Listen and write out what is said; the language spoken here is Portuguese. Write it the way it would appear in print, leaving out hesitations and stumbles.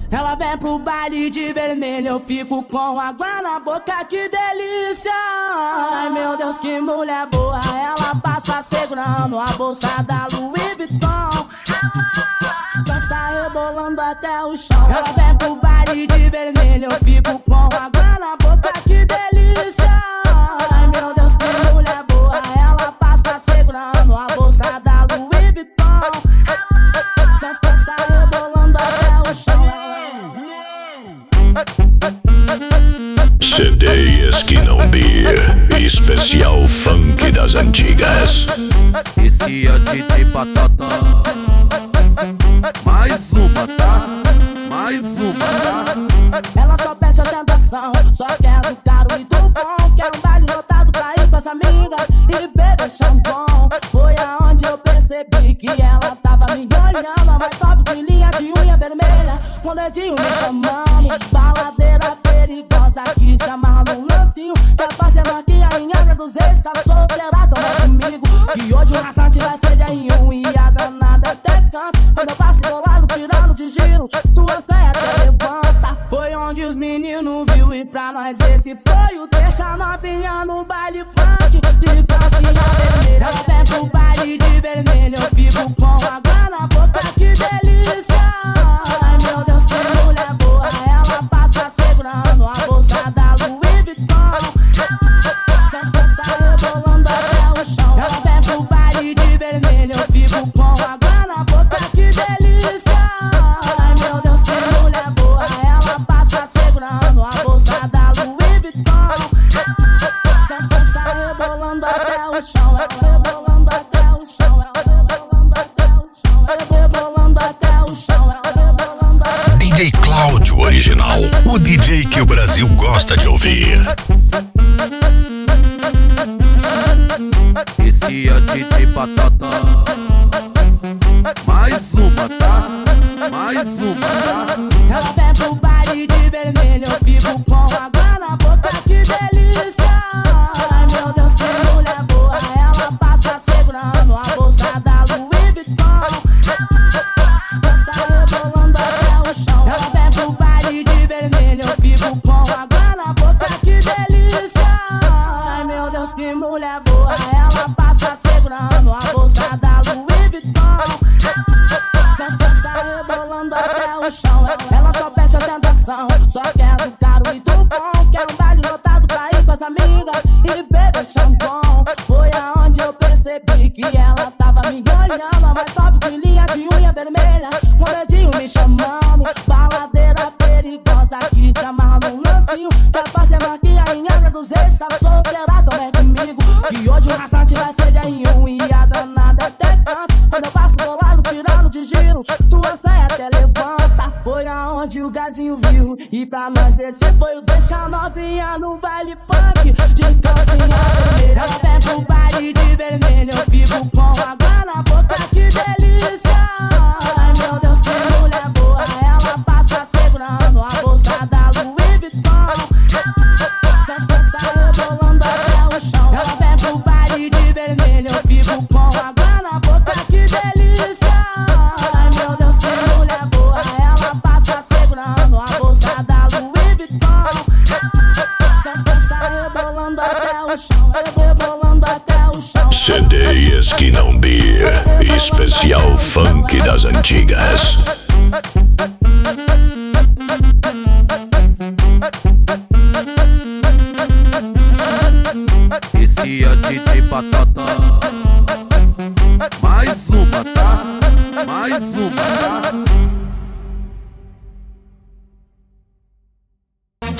Ela vem pro baile de vermelho, eu fico com água na boca, que delícia. Ai meu Deus, que mulher boa. Ela passa segurando a bolsa da Louis Vuitton. Ela dança rebolando até o chão. Ela vem pro baile de vermelho, eu fico com água na boca, que delícia. Ai meu Deus, que mulher boa. Ela passa segurando a bolsa da Louis Vuitton. Ela dança rebolando até o chão. CD Esquina Beer, especial funk das antigas. Esse é DJ Batata. Mais uma, tá? Mais uma, tá? Ela só peça tentação, só quer do caro e do bom. Quer um baile lotado pra ir com as amigas e beber shampoo. Foi aonde eu percebi que ela tava me olhando. Mais top de linha de unha vermelha, com dedinho me chamando. Baladeira perigosa que se amarra num lancinho. Quer fazer aqui a minha dos ex, tá solteira, toma comigo. Que hoje o raçante vai ser de R1 e a danada até canto. Quando eu passo do lado tirando de giro, tua saia até levanta. Foi onde os meninos viu e pra nós esse foi o deixa novinha no baile funk de calcinha vermelha. Ela vem pro baile de vermelho, eu fico com água na boca, que delícia. Ai meu Deus, que mulher boa. Ela passa segurando a bolsa da Louis Vuitton. Ela dança rebolando até o chão. Ela vem pro baile de vermelho, eu fico com água na boca, que delícia. Ai meu Deus, que mulher boa. Ela passa segurando a bolsa da Louis Vuitton. Ela dança rebolando até o chão. Ela rebolando até o chão. Ela rebolando até o chão. Ela rebolando até o chão. Ela rebolando até o chão. DJ Cláudio Original, o DJ que o Brasil gosta de ouvir. Esse é DJ Batata. Mais uma, tá? Mais uma, tá? Ela vem pro baile de vermelho, eu fico com água na boca, que delícia. Ai meu Deus, que mulher boa. Ela passa segurando a bolsa da Louis Vuitton. Ela dança rebolando até o chão. Ela vem pro baile de vermelho, eu fico com água na boca, que delícia. Ai meu Deus, que mulher boa. Ela passa segurando a bolsa da Louis Vuitton. Ela dança rebolando até o chão. Ela só peça tentação, só quer do caro e do bom. Quer um baile lotado pra ir com as amigas e beber shampoo. Foi aonde eu percebi que ela tava me olhando. Mais top de linha de unha vermelha, com dedinho me chamando. Baladeira perigosa que se amarra num lancinho. Quer fazer aqui a minha dos ex, tá solteira, toma comigo. Que hoje o raçante vai ser de R1 e a danada até canto. Quando eu passo do lado tirando de giro, tua saia até levanta. Foi aonde o gazinho viu e pra nós esse foi o deixa novinha no baile funk de calcinha vermelha. Ela vem pro baile de vermelho, eu fico com água na boca, que delícia. Ai meu Deus, que mulher boa. Ela passa segurando a bolsa da Louis Vuitton. Ela dança rebolando até o chão. Ela vem pro baile de vermelho, eu fico com água na boca, que delícia. Ai meu Deus, que mulher boa. Ela passa segurando a bolsa da Louis Vuitton. Ela dança rebolando até o chão. Rebolando até o chão. CD Esquina Beer, especial funk das antigas. Esse é DJ Batata. Mais uma, tá? Mais uma, tá?